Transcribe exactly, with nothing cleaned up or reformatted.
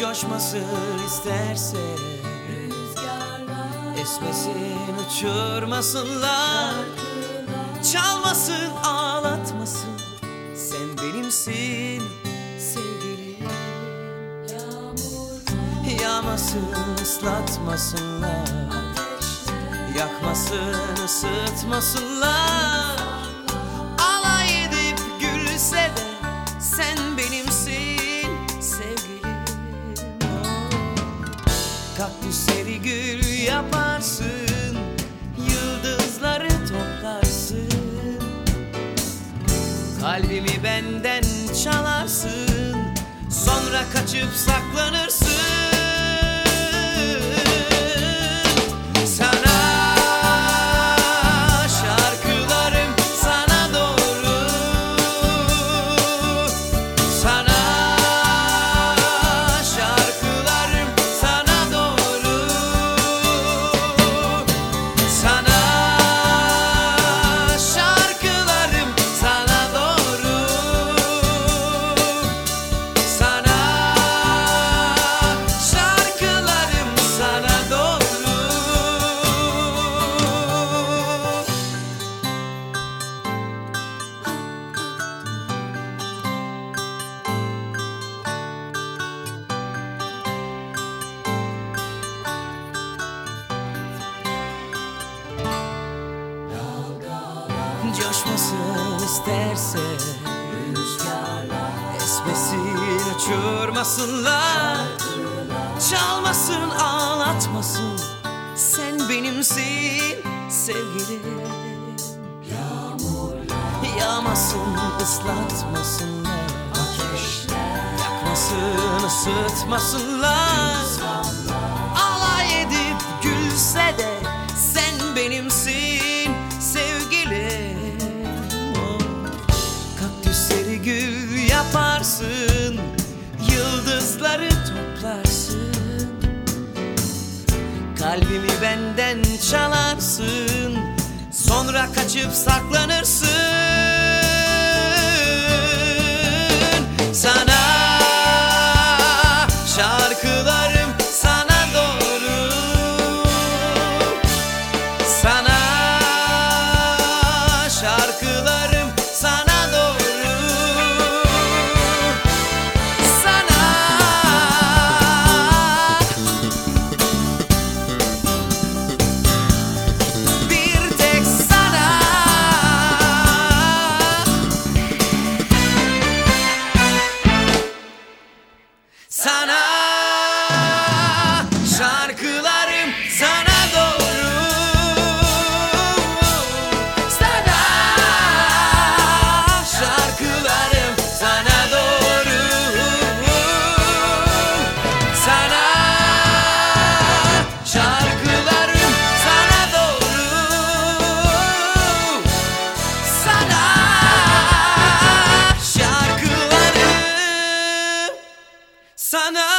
Coşmasın isterse rüzgarlar, esmesin uçurmasınlar, çalmasın ağlatmasın, sen benimsin sevgilim. yağmurlar, Yağmasın ıslatmasınlar, ateşler, yakmasın ısıtmasınlar, alay edip gülse de sen benimsin sevgilim. Kaktüsleri gül yaparsın, yıldızları toplarsın, kalbimi benden çalarsın, sonra kaçıp saklanırsın. Sana şarkılarım sana doğru, sana şarkılarım sana doğru, sana şarkılarım sana doğru, sana şarkılarım sana doğru. Coşmasın isterse rüzgarlar, esmesin uçurmasınlar, çalmasın ağlatmasın, sen benimsin sevgilim. yağmurlar, Yağmasın ıslatmasınlar, ateşler, yakmasın ısıtmasınlar, alay edip gülse de sen benimsin sevgilim. Oh. Kaktüsleri gül yaparsın, yıldızları toplarsın, kalbimi benden çalarsın, sonra kaçıp saklanırsın. Sana şarkılarım sana doğru, sana şarkılarım sana doğru, sana bir tek sana, sana şarkılarım sana doğru, sana şarkılarım sana doğru, sana şarkılarım sana doğru, sana şarkılarım sana